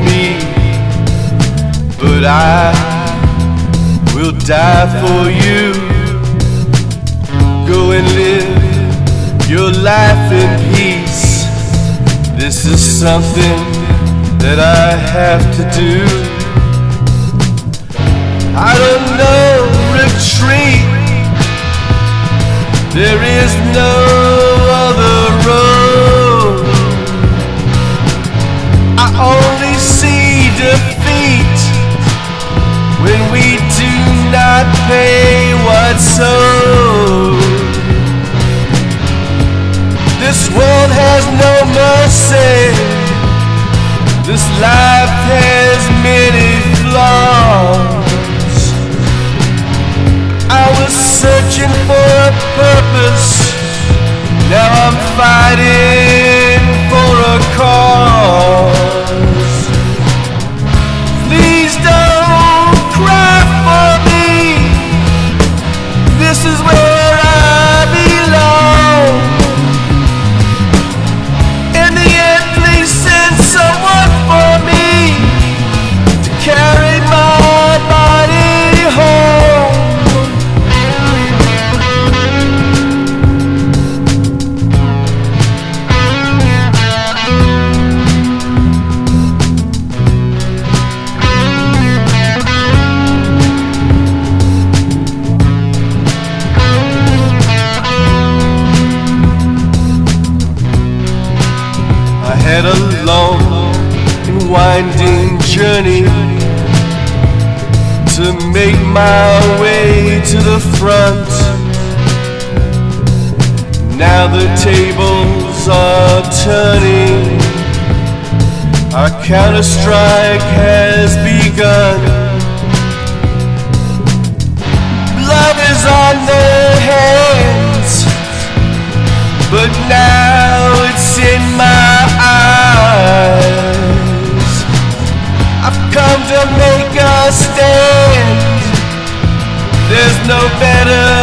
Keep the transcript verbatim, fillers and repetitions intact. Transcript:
me, but I will die for you. Go and live your life in peace. This is something that I have to do. I don't know retreat. There is no other road. I only see defeat when we do not pay what's owed. This world has no mercy. This life has many flaws. I was searching for a purpose. Now I'm fighting for a cause. Please don't cry for me. This is where I belong. In the end, please send someone for me to carry my body home. I had a long and winding journey to make my way to the front. Now the tables are turning. Our counter-strike has begun. Blood is on their hands, but now it's in my eyes. I've come to make a stand. There's no better